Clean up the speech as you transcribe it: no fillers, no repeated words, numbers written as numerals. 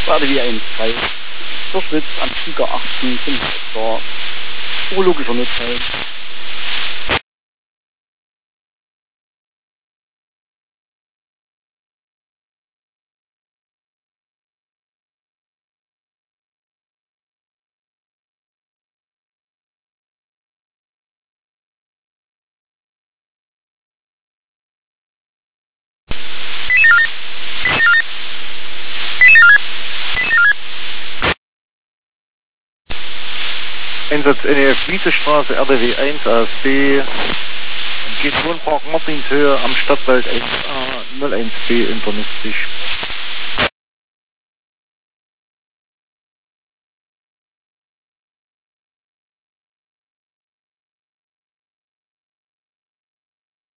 RDW 1.3. Verschwitzt am Tiger 18 zum Haupttor. Urologischer Notfall. Einsatz NEF Wiesestraße, RDW 1 ASB, geht Wohnpark Martinshöhe am Stadtwald 1A 01B Internistig.